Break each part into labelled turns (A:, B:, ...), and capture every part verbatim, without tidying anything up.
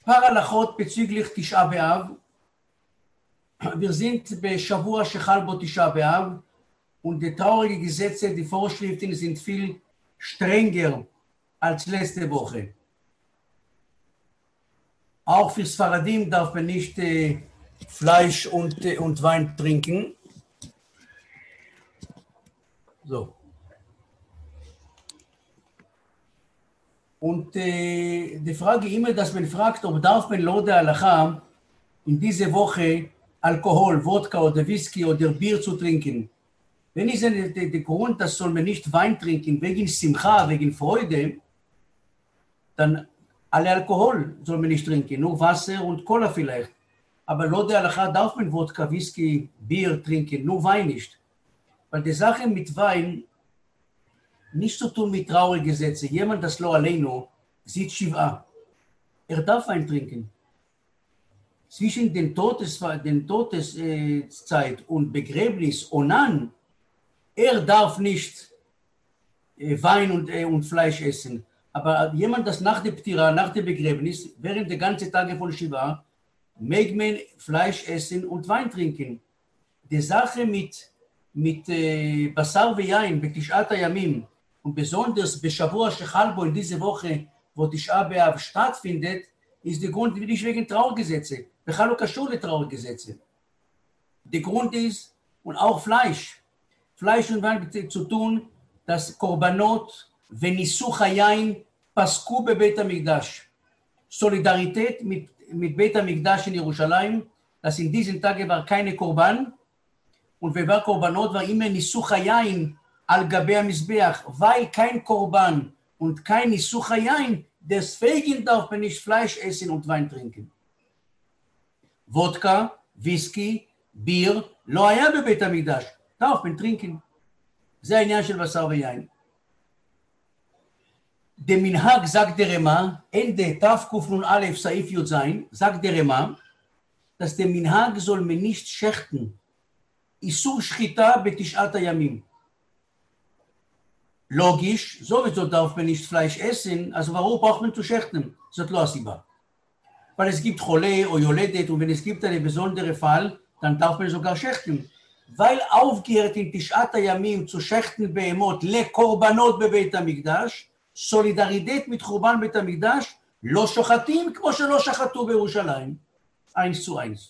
A: paar הלכות bezüglich תשעה באב. Wir sind בשבוע שחל בו תשעה באב, und die traurige Gesetze, die Vorschriften sind viel strenger als letzte Woche. Auch für Sfaradim darf man nicht äh, Fleisch und, äh, und Wein trinken. So. Und äh, die Frage immer, dass man fragt, ob darf man Lode Halacha in dieser Woche Alkohol, Wodka oder Whisky oder Bier zu trinken. Wenn ist der, der, der Grund, dass soll man nicht Wein trinken, wegen Simcha, wegen Freude, dann alle Alkohol soll man nicht trinken, nur Wasser und Cola vielleicht. Aber Lode Halacha darf man Wodka, Whisky, Bier trinken, nur Wein nicht. Weil die Sache mit Wein nicht zu tun mit traurigen Gesetzen. Jemand, das Lo Aleinu, sieht Shiva. Er darf Wein trinken. Zwischen den Todes, den Todeszeit und Begräbnis, Onan, er darf nicht Wein und, und Fleisch essen. Aber jemand, das nach der Ptira, nach dem Begräbnis, während der ganzen Tage von Shiva, mag man Fleisch essen und Wein trinken. Die Sache mit, mit äh, Basar ve'yain, בתשעת הימים, und besonders בשבוע שחל בו in dieser Woche, wo תשעה באב stattfindet, ist der Grund nicht wegen Trauergesetze. בכלל לא קשור לטראורgesetze. Der Grund ist, und auch Fleisch, Fleisch und Wein zu tun, dass Korbanot וניסוך היין פסקו בבית המקדש. Solidarität mit, mit Beit HaMikdash in Jerusalem, dass in diesen Tagen war keine Korban, und wer war Korbanot, war immer Nisuch HaYain al Gabe HaMizbeach, weil kein Korban und kein Nisuch HaYain, deswegen darf man nicht Fleisch essen und Wein trinken. Wodka, Whisky, Bier, לא היה בבית המקדש, darf man trinken. זה העניין של בשר ויין. Der Minhag, sagt der Rema, Ende Tafkuf nun Aleph Saif Yud Zayin, sagt der Rema, dass der Minhag soll man nicht schächten. Isur Shchita betish'at hayamim. Logisch, sowieso darf man nicht Fleisch essen, also warum braucht man zu schächten? זאת לא הסיבה. Weil es gibt Chole oder Yoledet, und wenn es gibt einen besonderen Fall, dann darf man sogar schächten. Weil aufgehört in תשעת הימים zu schächten בהמות לקורבנות בבית המקדש, סולידריטט mit חורבן בית המקדש, לא שוחטים כמו שלא שחטו בירושלים. eins zu eins.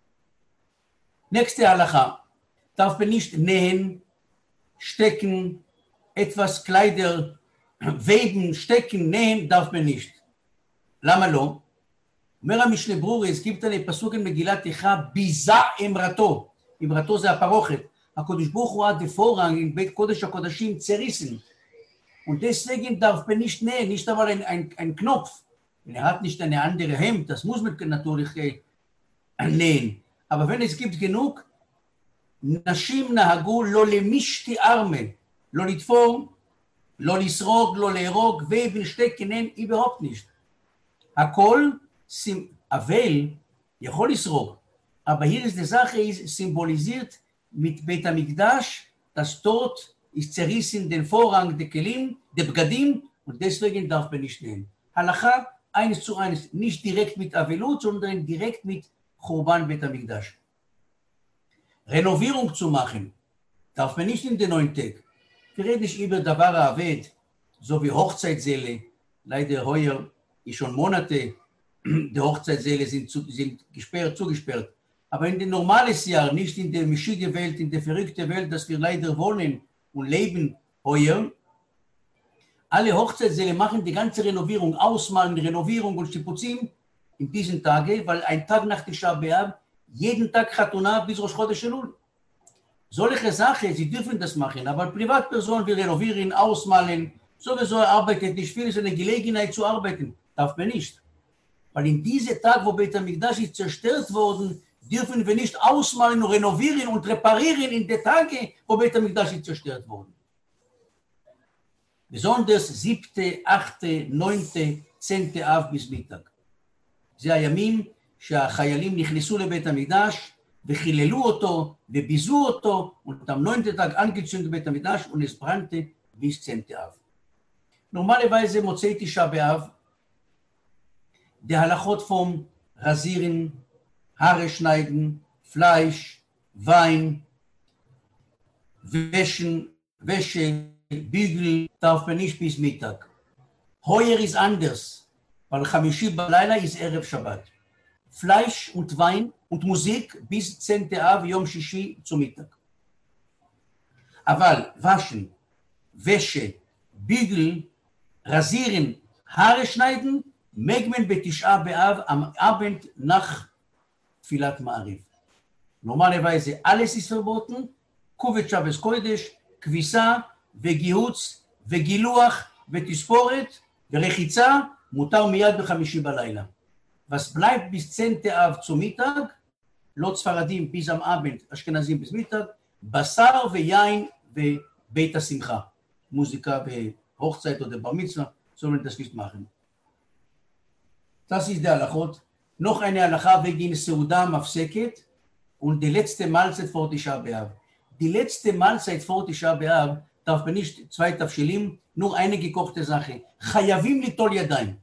A: Nächste Halacha. Darf man nicht nähen, stecken, etwas Kleider, weben, stecken, nähen, darf man nicht. למה לא? אומר המשנה ברורי, es gibt eine פסוק in מגילת איכה, ביזה אמרתו. אמרתו זה הפרוכת. הקדוש ברוך הוא עד vorrang in בית קודש הקודשים zerrissen. Und deswegen darf man nicht nähen, nicht einmal ein, ein, ein Knopf. Er hat nicht eine andere Hemd, das muss man natürlich äh, nähen. Aber wenn es gibt genug, נשים נהגו לא למשתי ארמה, לא לתפור, לא לסרוג, לא להרוג, ובין שטקן אין, überhaupt nicht. הכל, אבל יכול לסרוג, aber hier ist die Sache, ist symbolisiert mit בית המקדש, das dort ist zerrissen den Vorrang der Kelim, der Bgadim, und deswegen darf man nicht nähen. Halacha, eins zu eins, nicht direkt mit Avelut, sondern direkt mit Churban Beit HaMikdash. Renovierung zu machen, darf man nicht in den neuen Tag. Wir reden nicht über Davar Aved, so wie Hochzeitssäle. Leider heuer ist schon Monate, die Hochzeitssäle sind, zu, sind gesperrt, zugesperrt. Aber in dem normalen Jahr, nicht in der mischige Welt, in der verrückten Welt, dass wir leider wohnen und leben heuer, alle Hochzeitssäle machen die ganze Renovierung, Ausmalen, Renovierung und Shipuzim in diesen Tagen, weil ein Tag nach Tisha B'Av jeden Tag Chatuna bis Rosh Chodesh Elul. Solche Sachen, sie dürfen das machen, aber Privatpersonen will renovieren, ausmalen, sowieso arbeitet nicht viel, ist eine Gelegenheit zu arbeiten, darf man nicht. Weil in diesem Tag, wo Beit HaMikdash ist zerstört worden, dürfen wir nicht ausmalen und renovieren und reparieren in den Tagen, wo Beit HaMikdash ist zerstört worden. Besonders siebte, achte, neunte, zehnte Av bis Mittag. זה הימים שהחיילים נכנסו לבית המקדש וחיללו אותו וביזו אותו und am neunten Tag angezündet בית המקדש und es brannte bis zehnte Av. Normalerweise מוצאי תשעה באב, die Halachot vom Rasieren, Haare schneiden, Fleisch, Wein, Wäschen, Wäsche, Bügel darf man nicht bis Mittag. Heuer ist anders, weil Chamishi Balayla ist Erev Shabbat. Fleisch und Wein und Musik bis zehnten Av Yom Shishi zu Mittag. Aber waschen, Wäsche, Bügeln, Rasieren, Haare schneiden, Megmen betisha be'av am Abend nach Tfilat Ma'ariv. Normalerweise alles ist verboten, Kuvet Shabbos Kodesh, Kvisa, Vegiutz, Vegiluach, Vetizporet, Verechiza, Mutar miyad b'chamishi balayla. Was bleibt bis zehnten Av zu Mittag, Lot Sfaradim bis am Abend, Ashkenazim bis Mittag, Basar ve'yain ve'beit ha-simcha. Musiker bei Hochzeit oder Bar Mitzvah sollen das nicht machen. Das ist der Halachot. Noch eine Halacha wegen Seuda Mafseket und die letzte Mahlzeit vor Tisha B'Av. Die letzte Mahlzeit vor Tisha B'Av darf man nicht zwei Tafshilim, nur eine gekochte Sache. Chayavim litol yadayim.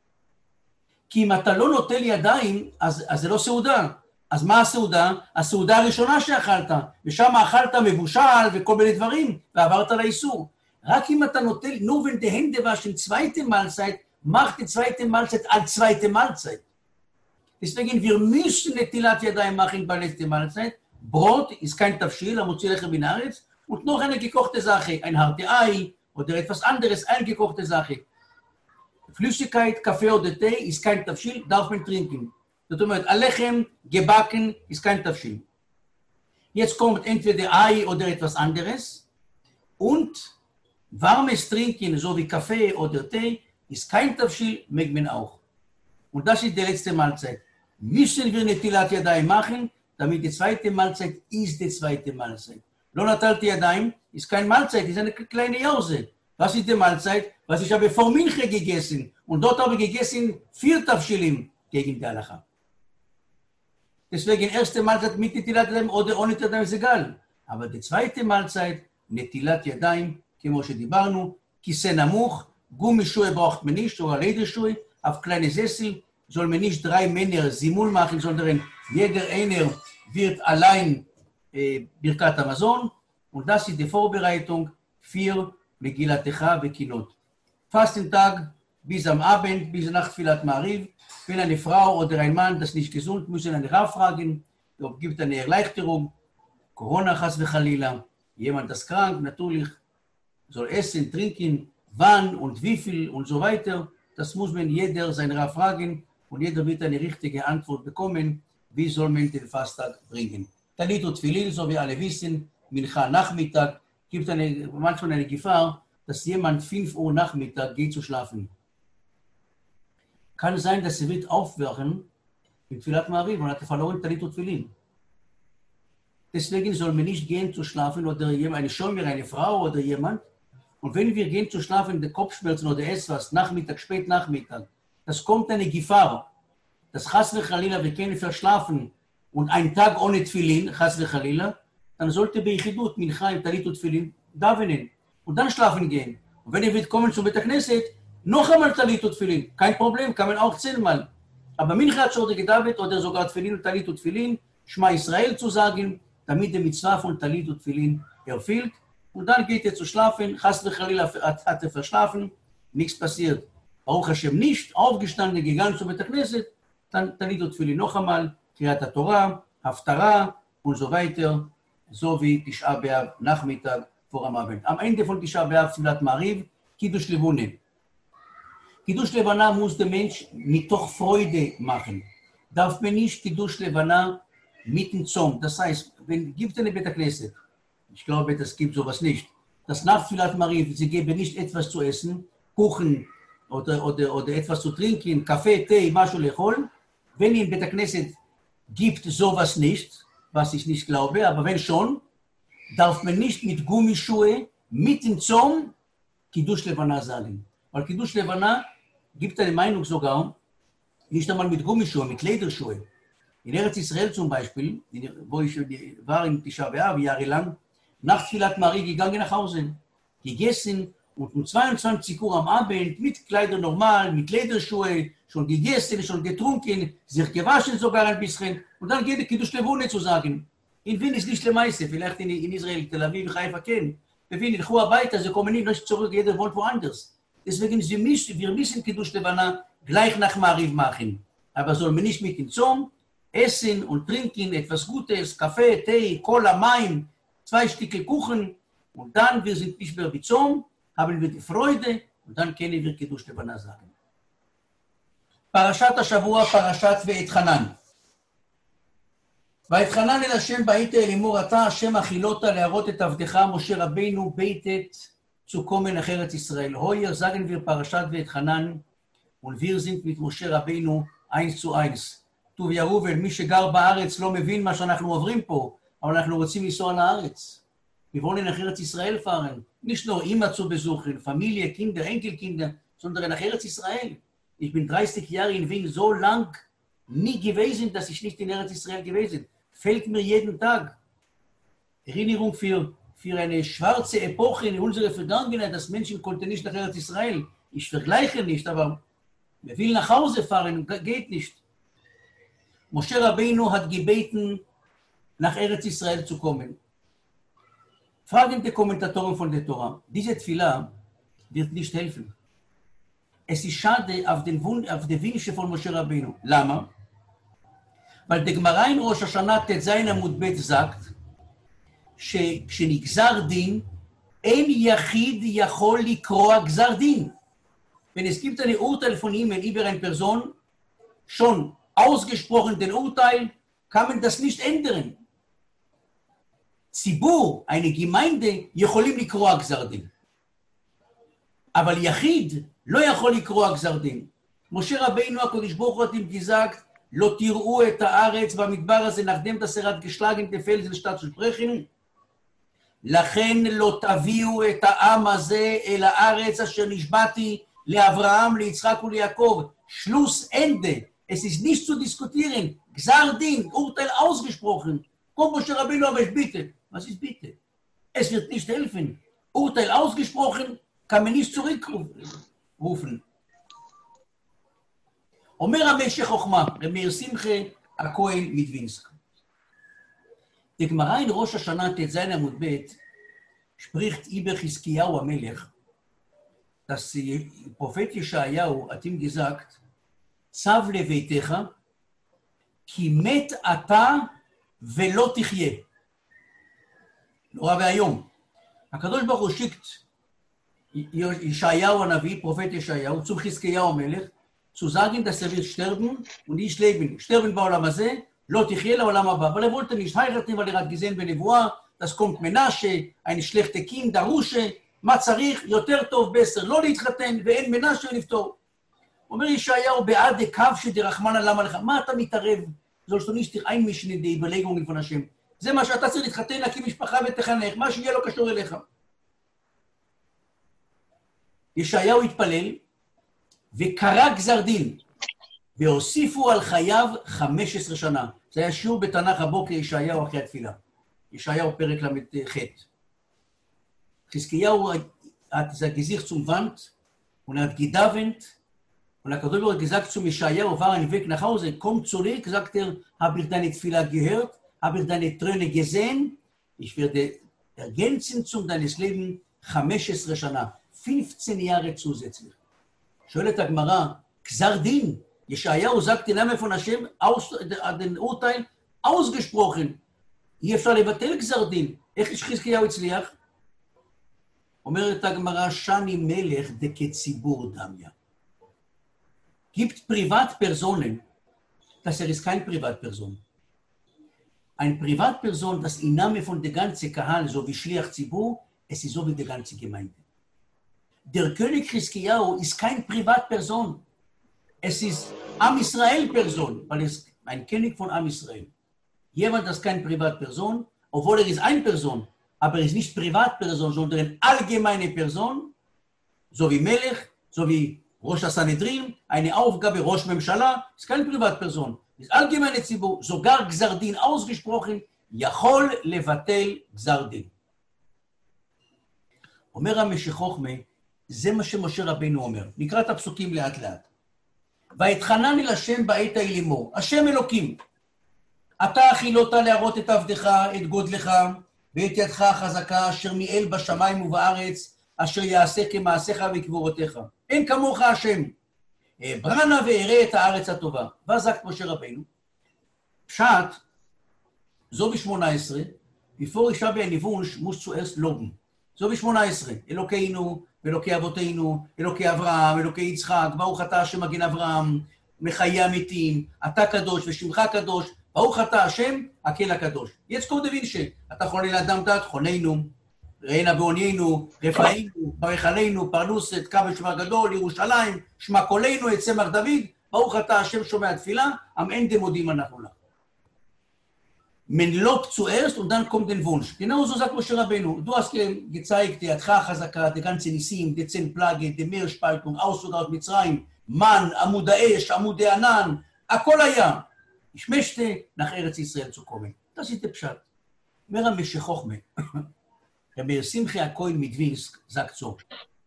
A: כי אם אתה לא נוטל ידיים, אז, אז זה לא סעודה. אז מה הסעודה? הסעודה הראשונה שאכלת, ושם אכלת מבושל וכל מיני דברים, ועברת לאיסור. רק אם אתה נוטל, nur wenn die Hände waschen, zweite Mahlzeit, macht die zweite Mahlzeit als zweite Mahlzeit. Deswegen, wir müssen Netilat Yadayim machen bei letzter Mahlzeit. Brot ist kein Tafschil, המוציא לחם מן הארץ, und noch eine gekochte Sache, ein harte Ei oder etwas anderes, eine gekochte Sache. Flüssigkeit, Kaffee oder Tee ist kein Tafschil, darf man trinken. Das heißt, Alechem, gebacken, ist kein Tafschil. Jetzt kommt entweder Ei oder etwas anderes und warmes Trinken, so wie Kaffee oder Tee, ist kein Tafschil, mag man auch. Und das ist die letzte Mahlzeit. Müssen wir Netilat Yadayim machen, damit die zweite Mahlzeit ist die zweite Mahlzeit. Lo natalti Yadayim ist keine Mahlzeit, ist eine kleine Jause. Was ist die Mahlzeit? Was ich habe vor Minche gegessen. Und dort habe ich gegessen vier Tafschilim gegen die Halacha. Deswegen erste Mahlzeit mit Netilat Yadayim oder ohne Netilat Yadayim ist egal. Aber die zweite Mahlzeit, Netilat Yadayim, כמו שדיברנו, כיסא נמוך, גומי שוי braucht man nicht, oder Lederschuhe, auf kleine Sessel soll man nicht drei Männer Simul machen, sondern jeder einer wird allein äh, Birkat Hamazon, und das ist die Vorbereitung für Megillat-Echa וקינות. Fastentag bis am Abend, bis nach Tfilat Ma'ariv. Wenn eine Frau oder ein Mann das nicht gesund, müssen eine Rav fragen, ob gibt eine Erleichterung, Corona chas v'chalila, jemand das krank, natürlich, soll essen, trinken, wann und wie viel und so weiter. Das muss man jeder seinen Rav fragen und jeder wird eine richtige Antwort bekommen, wie soll man den Fasttag bringen. Talit und Tfilin, so wie alle wissen, Mincha Nachmittag, gibt eine, manchmal eine Gefahr, dass jemand fünf Uhr Nachmittag geht zu schlafen. Kann sein, dass er wird aufwachen mit Tfilat Ma'ariv und hat verloren Talit und Tfilin. Deswegen soll man nicht gehen zu schlafen oder jemand, eine Schomer, eine Frau oder jemand. Und wenn wir gehen zu schlafen, die Kopfschmerzen oder etwas, Nachmittag, spät Nachmittag, das kommt eine Gefahr. Das Chas v'Chalila, wir können verschlafen und einen Tag ohne Tfilin, Chas v'Chalila, dann sollte bei Yichidut, Mincha, im Talit und Tfilin, davenen und dann schlafen gehen. Und wenn ihr wird kommen zum Beit Knesset, noch einmal Talit und Tfilin, kein Problem, kann man auch zehnmal. Aber Mincha hat schon gedacht, oder sogar Tfilin und Talit und Tfilin, Shema Israel zu sagen, damit der Mitzvah von Talit und Tfilin erfüllt. Und dann geht er zu schlafen, Chas v'Chalila hat er verschlafen, nichts passiert. Baruch Hashem nicht, aufgestanden, gegangen zum Beit Knesset, dann Talit und Tfilin noch einmal, Kriyat Torah, Haftara und so weiter, so wie Tisha B'Av, Nachmittag vor am Abend. Am Ende von Tisha B'Av, Tfilat Ma'ariv, Kiddush Levone. Kiddush Levana muss der Mensch mitoch Freude machen. Darf man nicht Kiddush Levana mitten Zom. Das heißt, wenn gibt eine Beit Knesset, ich glaube, das gibt sowas nicht, dass nach Tfilat Ma'ariv, sie geben nicht etwas zu essen, Kuchen oder, oder, oder etwas zu trinken, Kaffee, Tee, Mashu lechol. Wenn in Beit Knesset gibt sowas nicht, was ich nicht glaube, aber wenn schon, darf man nicht mit Gummischuhe mitten zum Kiddush Levana sagen. Weil Kiddush Levana gibt eine Meinung sogar, nicht einmal mit Gummischuhe, mit Lederschuhe. In Eretz Israel zum Beispiel, wo ich war in Tisha B'Av jahrelang, nach Tfilat Ma'ariv gegangen nach Hause, gegessen und um zweiundzwanzig Uhr am Abend mit Kleidern normal, mit Lederschuhe, schon gegessen, schon getrunken, sich gewaschen sogar ein bisschen, und dann geht der Kiddush Levune zu sagen. In Wien ist nicht le Meise, vielleicht in, in Israel, Tel Aviv, Haifa kennen. Wir Wien, in weiter, sie kommen nicht zurück, jeder wohnt woanders. Deswegen, sie müssen, wir müssen Kiddush Levana gleich nach Mariv machen. Aber soll man nicht mit dem Zom essen und trinken, etwas Gutes, Kaffee, Tee, Cola, Maim, zwei Stücke Kuchen, und dann, wir sind nicht mehr wie Zom, haben wir die Freude, und dann können wir Kiddush Levana sagen. פרשת השבוע, פרשת ואתחנן. ואתחנן אל השם בהית אל אמור אתה, השם אכילות להראות את עבדך, משה רבינו, ביתת צוקומן אחרת ישראל. הויר זגן ויר פרשת ואתחנן, ולביר זינט מת משה רבינו, איינס צו איינס. טוב ירובל, מי שגר בארץ לא מבין מה שאנחנו עוברים פה, אבל אנחנו רוצים לנסוע לארץ. מבואן אחרת ישראל פארן. nicht nur immer zu besuchen, Familie, Kinder, Enkelkinder, sondern nach Eretz Israel. Ich bin dreißig Jahre in Wien so lang nie gewesen, dass ich nicht in Eretz Israel gewesen bin. Fällt mir jeden Tag. Erinnerung für, für eine schwarze Epoche in unserer Vergangenheit, dass Menschen konnten nicht nach Eretz Israel. Ich vergleiche nicht, aber wer will nach Hause fahren, geht nicht. Moshe Rabbeinu hat gebeten, nach Eretz Israel zu kommen. Fragen die Kommentatoren von der Tora. Diese Tfilah wird nicht helfen. Es ist schade auf den, Wund, auf die Wünsche von Moshe Rabbeinu. Lama? Weil der Gemara in Rosh Hashanah ט"ז עמוד ב' sagt, שכשנגזר דין, אין יחיד יכול לקרוא גזר דין. Wenn es gibt eine Urteil von ihm über eine Person, schon ausgesprochen den Urteil, kann man das nicht ändern. ציבור, eine Gemeinde, יכולים לקרוא גזר דין. אבל יחיד לא יכול לקרוא גזר דין. משה רבינו הקדוש ברוך הוא hat ihm gesagt, לא תראו את הארץ במדבר הזה, nachdem das er hat geschlagen, die Felsen statt zu sprechen. לכן לא תביאו את העם הזה אל הארץ אשר נשבעתי לאברהם, ליצחק וליעקב. Schluss, Ende. Es ist nicht zu diskutieren. Gzar Din, Urteil ausgesprochen. Kommt Moshe Rabbeinu, aber ich bitte. Was ist bitte? Es wird nicht helfen. Urteil ausgesprochen, kann man nicht zurückrufen. אומר המשך חוכמה, רבי שמחה הכהן מדווינסק. Die Gemara in Rosh Hashanah ט"ז עמוד ב' spricht über Chizkiyahu המלך, dass die Prophet Yeshayahu hat ihm gesagt, צב לביתך, כי מת אתה ולא תחיה. נורא והיום. הקדוש ברוך הוא שיקט Yeshayahu הנביא, פרופט ישעיהו, zum Chizkiyahu המלך, zu sagen, dass er wird sterben und nicht leben. Sterben בעולם הזה, לא תחיה לעולם הבא. אבל er wollte nicht heiraten, weil er hat gesehen בנבואה, das kommt מנשה, ein schlechte Kind, דרושה, מה צריך? יותר טוב בסר, לא להתחתן, ואין מנשה לפתור. אומר ישעיהו, בעד הקו שדרחמנה למה לך, מה אתה מתערב? sollst du nicht dich einmischen in die Überlegungen von Hashem. זה מה שאתה צריך להתחתן, להקים משפחה ותחנך, מה שיהיה לו קשור אליך. ישעיהו התפלל, וקרא גזר דין, והוסיפו על חייו חמש עשרה שנה. זה היה שיעור בתנ"ך הבוקר ישעיהו אחרי התפילה. ישעיהו פרק למ"ח. Chizkiyahu hat sein Gesicht zum Wand und hat gedavent und der Kadosh hat gesagt zum Yeshayahu, war ein Weg nach Hause, komm zurück, sagt er, habe ich deine Tfilah gehört, habe ich deine Träne gesehen, ich werde ergänzen zum deines Lebens חמש עשרה שנה, fünfzehn Jahre zusätzlich. שואלת הגמרא, גזר דין, ישעיהו sagt den Namen von Hashem, aus, den Urteil ausgesprochen, אי אפשר לבטל גזר דין, איך חזקיהו הצליח? אומרת הגמרא, שני מלך דכציבור דמיה. Gibt Privatpersonen, dass er ist kein Privatperson. Ein Privatperson, das im Namen von der ganzen Kahal, so wie Schliach Zibur, es ist so wie die ganze Gemeinde. Der König Chizkiyahu ist kein Privatperson. Es ist Am Israel-Person, weil er ist ein König von Am Israel. Jemand, das ist keine Privatperson, obwohl er ist eine Person, aber er ist nicht Privatperson, sondern eine allgemeine Person, so wie Melech, so wie Rosh HaSanhedrin, eine Aufgabe, Rosh Memshala, ist keine Privatperson, ist allgemeine Zibur, sogar Gzar Din ausgesprochen, יכול לבטל גזר דין. אומר המשך חוכמה, זה מה שמשה רבינו אומר. נקרא את הפסוקים לאט לאט. והתחנן אל השם בעת ההיא לאמור, השם אלוקים, אתה חילת להראות את עבדך, את גודלך, ואת ידך החזקה, אשר מיאל בשמיים ובארץ, אשר יעשה כמעשיך וגבורותיך. אין כמוך השם. ברנה ואראה את הארץ הטובה. וזק משה רבינו. פשט, זו ב-שמונה עשרה, בפור אישה בניוונש מושצו ארס לובן. זו ב-שמונה עשרה, אלוקינו, ואלוקי אבותינו, אלוקי אברהם, אלוקי יצחק, ברוך אתה השם מגן אברהם, מחיי המתים, אתה קדוש ושמך קדוש, ברוך אתה השם, הקהל הקדוש. יצקור דווינשה, אתה חונן לאדם דת, חוננו, ראינה בעוניינו, רפאינו, ברך עלינו, פרנוסת, כבל שמר גדול, ירושלים, שמע קולנו, את צמח דוד, ברוך אתה השם שומע תפילה, עם אין דמודים אנחנו לך. מן לא פצוערסט ודן קום דן וונש. genau so sagt Moshe Rabbeinu. Du hast gezeigt, die ידך החזקה, die ganze ניסים, die zehn Plage, die Meerspaltung, Auszug aus מצרים, מן, עמוד האש, עמוד הענן, הכל היה. Ich möchte nach Eretz Israel zu kommen. Das ist der Pshat. Mer am Meshchochme. Der Simchi HaKohen Midvinsk sagt so.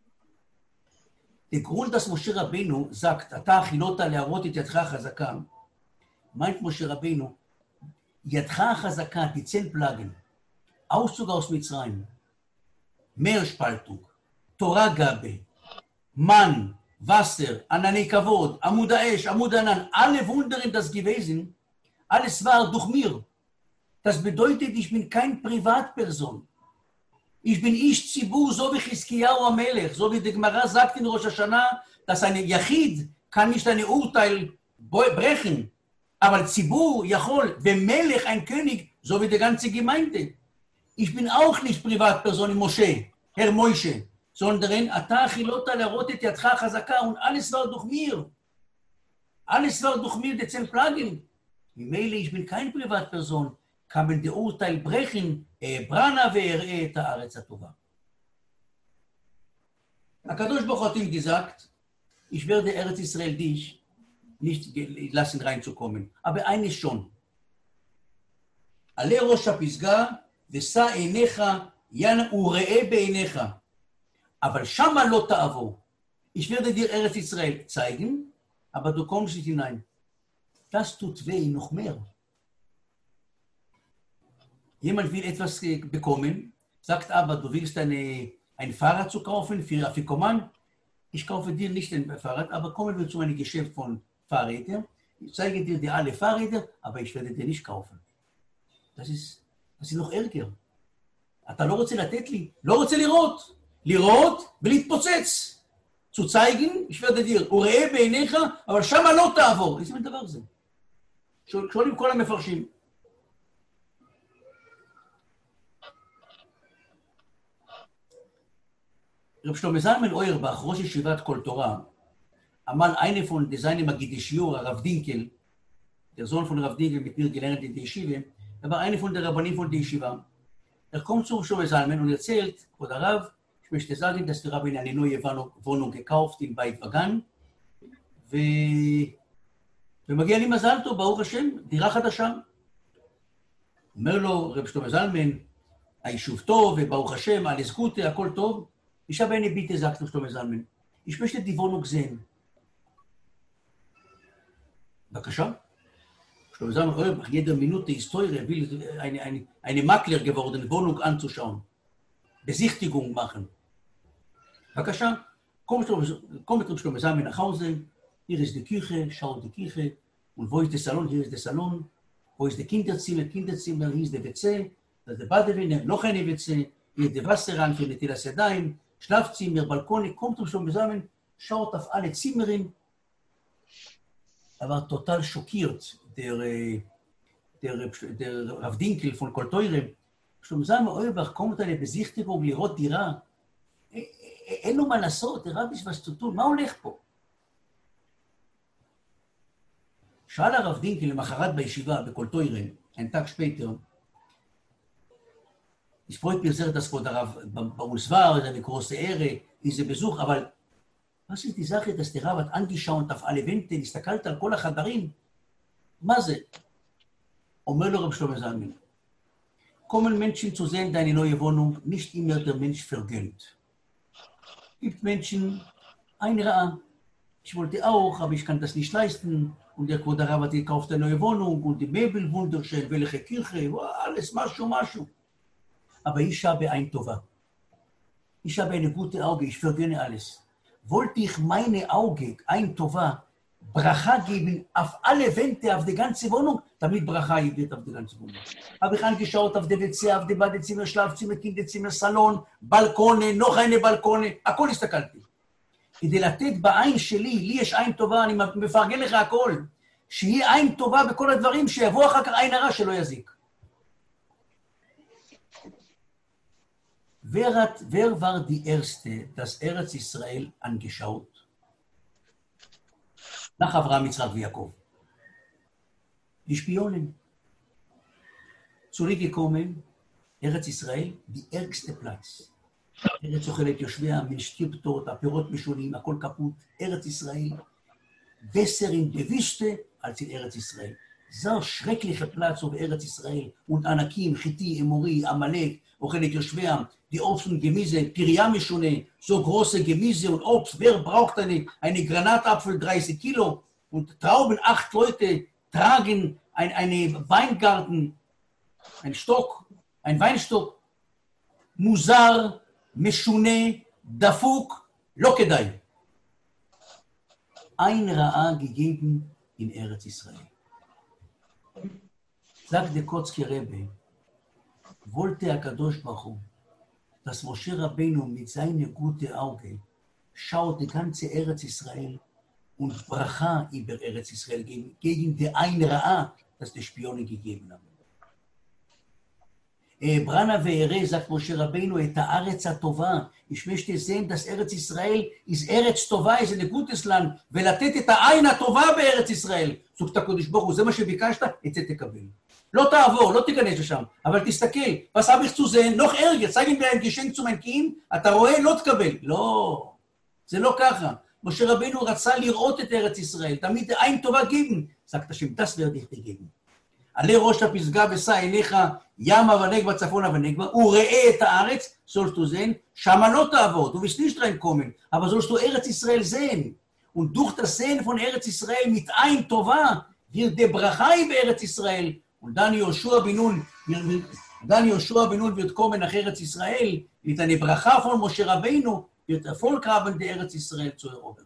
A: Der Grund, dass Moshe Rabbeinu sagt, אתה חילת להראות את ידך החזקה, meint Moshe Rabbeinu, ידך החזקה, die zehn Plagen, Auszug aus Mitzrayim, Meerspaltung, Torah Gabe, Mann, Wasser, ענני כבוד, עמוד האש, עמוד הענן, alle Wundern das gewesen, alles war durch mir. Das bedeutet, ich bin kein Privatperson. Ich bin Ish Zibur, so wie Chizkiyahu HaMelech, so wie die Gemara sagt in Rosh Hashanah, dass ein Yachid kann nicht ein Urteil brechen, aber Zibur, Yachol, wenn Melech, ein König, so wie die ganze Gemeinde. Ich bin auch nicht Privatperson, Moshe, Herr Moshe, sondern אתה חילת להראות את ידך החזקה, und alles war durch mir. Alles war durch mir, die zehn Plagen. ממילא, ich bin kein Privatperson, kann man die Urteil brechen, ברנה ואראה את הארץ הטובה. הקדוש ברוך הוא ihm gesagt, ich werde Eretz Israel dich nicht lassen reinzukommen, aber eines schon. עלה ראש הפסגה ושא עיניך וראה בעיניך, aber שמה לא תעבור. Ich werde dir Eretz Israel zeigen, aber du kommst nicht hinein. Das tut weh noch mehr. Jemand will etwas bekommen, sagt aber, du willst eine, ein Fahrrad zu kaufen für Afikoman. Ich kaufe dir nicht ein Fahrrad, aber kommen wir zu einem Geschäft von Fahrrädern. Ich zeige dir die alle Fahrräder, aber ich werde dir nicht kaufen. Das ist, das ist noch ärger. אתה לא רוצה לתת לי, לא רוצה לראות. לראות ולהתפוצץ. zu zeigen, ich werde dir, וראה בעיניך, אבל שמה לא תעבור. איזה דבר זה? שואלים כל המפרשים. רב שלמה זלמן אוירבך, ראש ישיבת כל תורה, אמר eine von seinen Magidishiur, Rav Dinkel, der Sohn von Rav Dinkel, mit mir gelernt in der Yeshiva, er war eine von der Rabbanim von der Yeshiva. Er kommt zu Rav Shlomo Zalman und erzählt, Kvod Harav, ich möchte sagen, dass der Rabbi eine neue Wohnung gekauft in Beit Vagan, ו... ומגיע לי מזל טוב, ברוך השם, דירה חדשה. אומר לו רב שלמה זלמן, היישוב טוב, וברוך השם, על הזכות, הכל טוב. Ich habe eine Bitte, sagt Shlomo Zalman. Ich möchte die Wohnung sehen. בבקשה. Shlomo Zalman, nach jeder Minute Historie will eine, eine, eine Makler geworden, Wohnung anzuschauen. Besichtigung machen. בבקשה. Kommt mit Shlomo Zalman nach Hause. Hier ist die Küche, schaut die Küche. Und wo ist der Salon? Hier ist der Salon. Wo ist der Kinderzimmer? Kinderzimmer, hier ist der W C. Das ist der Badewanne, noch eine W C. Hier ist der Wasserhahn für Netilas Yadayim. Schlafzimmer, Balkone, kommt schon zusammen, schaut auf alle Zimmerin. Er war total schockiert, der, der, der Rav Dinkel von Kol Teure. Schon zusammen, Oerbach, kommt eine Besichtigung, לראות דירה. אין לו מה לעשות, הרב יש was zu tun, מה הולך פה? שאל הרב דינקל למחרת בישיבה, בקול טוירה, ein Tag später, ich freut mir sehr, dass der Rav bei uns war, eine große Ehre, diese Besuch, aber was ist die Sache, dass der Rav hat angeschaut auf alle Wände, הסתכלת על כל החדרים? מה זה? אומר לו רב שלמה זלמן, kommen Menschen zu sehen, deine neue Wohnung, nicht immer der Mensch vergönnt. Gibt Menschen, ein Ra, Ich wollte auch, aber ich kann das nicht leisten. Und der Quod Arav hat gekauft eine neue Wohnung und die Möbel wunderschön, welche Kirche, alles, משהו, משהו. Aber ich habe ein Tova. Ich habe eine gute Auge, ich vergönne alles. Wollte ich meine Auge, ein Tova, Bracha geben auf alle Wände, auf die ganze Wohnung, damit Bracha wird auf die ganze Wohnung. Habe ich angeschaut auf die W C, auf die Badezimmer, Schlafzimmer, Kinderzimmer, Salon, Balkone, noch eine Balkone, הכל הסתכלתי. כדי לתת בעין שלי, לי יש עין טובה, אני מפרגן לך הכל, שיהיה עין טובה בכל הדברים, שיבוא אחר כך עין הרע שלא יזיק. Wer, hat, wer war die Erste, das Eretz Israel angeschaut? Nach Abraham, Yitzchak und Jakob. Die Spionen. Zurückgekommen, Eretz Israel, die ärgste Platz. ארץ אוכלת יושביה, מן שתי פתות, הפירות משונים, הכל כפות, ארץ ישראל, besser in der Wüste als in Eretz Israel. So schrecklicher Platz auf Eretz Israel und Anakim, Chiti, Emori, Amalek, אוכלת יושביה, die Obst und Gemüse, Pirya משונה, so große Gemüse und Obst, wer braucht eine, eine Granatapfel, dreißig Kilo und Trauben, acht Leute tragen ein, eine Weingarten, ein Stock, ein Weinstock, מוזר, משונה, דפוק, לא כדאי. עין רעה gegeben in Eretz Israel. Sagt der Kotzki Rebbe, wollte הקדוש ברוך הוא, dass Moshe Rabbeinu mit seinem guten Auge schaut die ganze Eretz Israel und Bracha über Eretz Israel gegen, gegen die Ein Ra'a, das die Spione gegeben haben. אעברנה ואראה, sagt Moshe Rabbeinu, את הארץ הטובה. Ich möchte sehen, dass Eretz Israel ist ארץ טובה, ist ein gutes Land, ולתת את העין הטובה בארץ ישראל. זאת הקודש ברוך הוא, זה מה שביקשת, את זה תקבל. לא תעבור, לא תיכנס לשם, אבל תסתכל, was habe ich zu sehen, noch ärger, zeigen wir ein Geschenk zu meinem Kind, אתה רואה, לא תקבל. לא, זה לא ככה. משה רבנו רצה לראות את ארץ ישראל, תמיד עין טובה גיבן. sagt השם, das werde ich dir geben. עלי ראש הפסגה ושא עיניך ימה ונגבה צפונה ונגבה, וראה את הארץ, sollst du sehen, שמה לא תעבוד, du wirst nicht reinkommen, aber sollst du Eretz Israel sehen. Und durch das Sehen von Eretz Israel mit ein Tova wird der Brachai bei Eretz Israel. Und dann Joshua ben Nun, dann Joshua ben Nun wird kommen nach Eretz Israel, mit einer Bracha von Moshe Rabbeinu, wird Erfolg haben, die Eretz Israel zu erobern.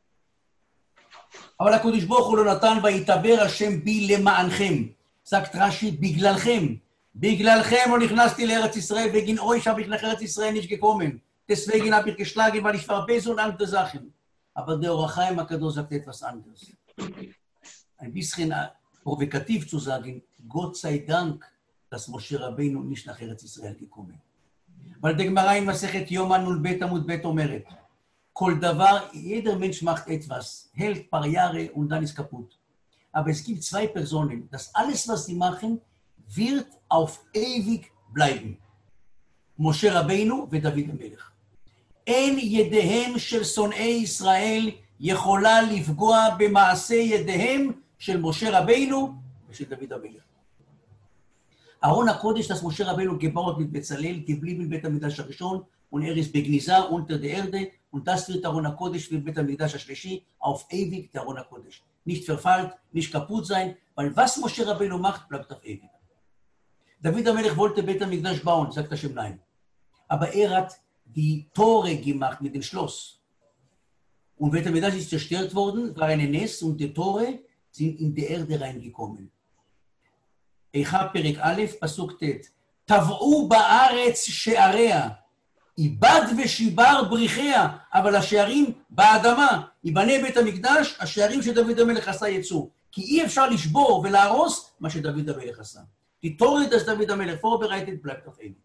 A: אבל הקדוש ברוך הוא לא נתן ויתבר השם בי למענכם. sagt Rashi, בגללכם. בגללכם לא נכנסתי לארץ ישראל, wegen euch habe ich nach Eretz Israel nicht gekommen. Deswegen habe ich geschlagen, weil ich verabese und andere Sachen. Aber der Or HaChaim הקדוש sagt etwas anderes. Ein bisschen provokativ zu sagen, Gott sei Dank, dass Moshe Rabbeinu nicht nach Eretz Israel gekommen. weil die Gemara in Masechet Yoma Nun Bet Amud Bet אומרת, כל דבר, jeder Mensch macht etwas, hält ein paar Jahre und dann ist kaputt. Aber es gibt zwei Personen, dass alles, was sie machen, wird auf ewig bleiben. Moshe Rabbeinu ודוד המלך. אין ידיהם של שונאי ישראל יכולה לפגוע במעשה ידיהם של משה רבינו ושל דוד המלך. ארון הקודש, das Moshe Rabbeinu gebaut mit Bezalel, geblieben בית המקדש הראשון, und er ist begniza unter der Erde, und das wird Aron HaKodesh für בית המקדש השלישי, auf ewig der Aron HaKodesh. Nicht verfallt, nicht kaputt sein, weil was Moshe Rabbeinu macht, bleibt auf ewig. David HaMelech wollte בית המקדש bauen, sagt Hashem nein. Aber er hat die Tore gemacht mit dem Schloss. Und בית המקדש ist zerstört worden, war eine Nest, und die Tore sind in die Erde reingekommen. איכה פרק א', פסוק ט', טבעו בארץ שעריה, איבד ושיבר בריחיה, אבל השערים באדמה, ייבנה בית המקדש, השערים שדוד המלך עשה יצאו. כי אי אפשר לשבור ולהרוס מה שדוד המלך עשה. כי תורת אז דוד המלך vorbereitet bleibt auf ewig.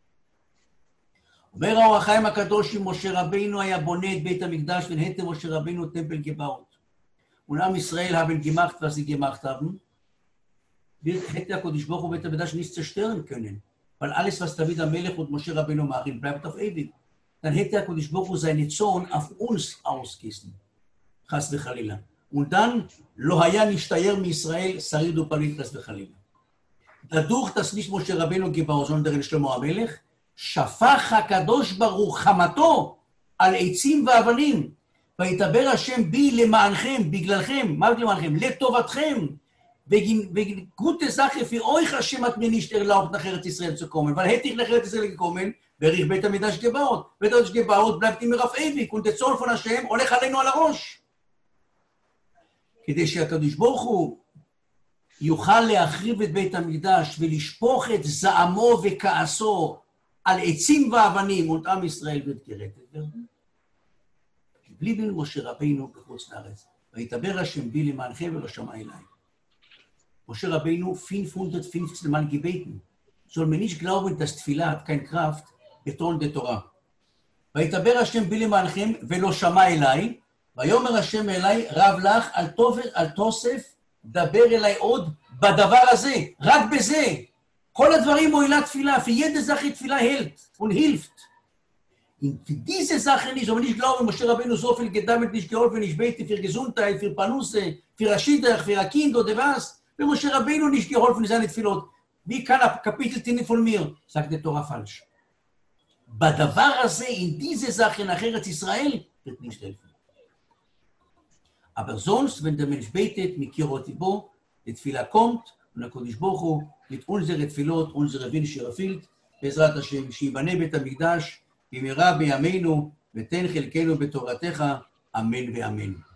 A: אומר האור החיים הקדוש, אם משה רבינו היה בונה את בית המקדש, wenn hätte משה רבינו Tempel gebaut. Und am Israel haben gemacht, was sie gemacht haben, hätte der Kodesh Baruch Hu Beit HaMikdash nicht zerstören können. Weil alles, was David HaMelech und Moshe Rabbeinu machen, bleibt auf ewig. Dann hätte der Kodesh Baruch Hu seine Zorn auf uns ausgießen. Chas v'chalila. Und dann, lo haya nishtayer mi-Israel, sarid u'palit, chas v'chalila. Dadurch, dass nicht Moshe Rabbeinu gebaut, sondern Shlomo HaMelech, שפך הקדוש ברוך חמתו על עצים ואבנים, וידבר השם בי למענכם, בגללכם, מה למענכם? לטובתכם. wegen gute Sache für euch Hashem hat mir nicht erlaubt, nach Eretz Israel zu kommen, weil hätte ich nach Eretz Israel gekommen, wäre ich Beit HaMikdash gebaut. Beit HaMikdash gebaut bleibt immer auf ewig, und der Zorn von Hashem הולך עלינו על הראש. כדי שהקדוש ברוך הוא יוכל להחריב את בית המקדש ולשפוך את זעמו וכעסו על עצים ואבנים und עם ישראל wird gerettet werden. blieben משה רבינו בחוץ לארץ, וידבר השם בי למענכם ולא שמע אליי. Moshe Rabbeinu fünfhundertfünfzehn Mal gebeten. Soll man nicht glauben, dass Tfilah hat keine Kraft, בטון דה תורה. וידבר השם בי למענכם ולא שמע אליי, ויאמר השם אליי, רב לך על, תופר, על תוסף, דבר אליי עוד בדבר הזה, רק בזה. כל הדברים מועילה תפילה, für jede Sache Tfilah hält und hilft. Und für diese Sache nicht, soll man nicht glauben, Moshe Rabbeinu so viel gedammt nicht geholfen, ich bete für Gesundheit, für Panusse, für Raschidach, für ein Kind oder was. ומשה רבינו nicht geholfen in seine Tfilot. Wie kann ein Kapitel Tine von mir? Sagt der Torah falsch. בדבר הזה, in diese Sache nach Eretz Israel, wird nicht helfen. Aber sonst, wenn der Mensch betet, mikirot libo, die Tfilah kommt, und der Kodesh Baruch Hu, mit unsere Tfilot, unsere Wünsche erfüllt, בעזרת השם, שיבנה בית המקדש, במהרה בימינו, ותן חלקנו בתורתך, אמן ואמן.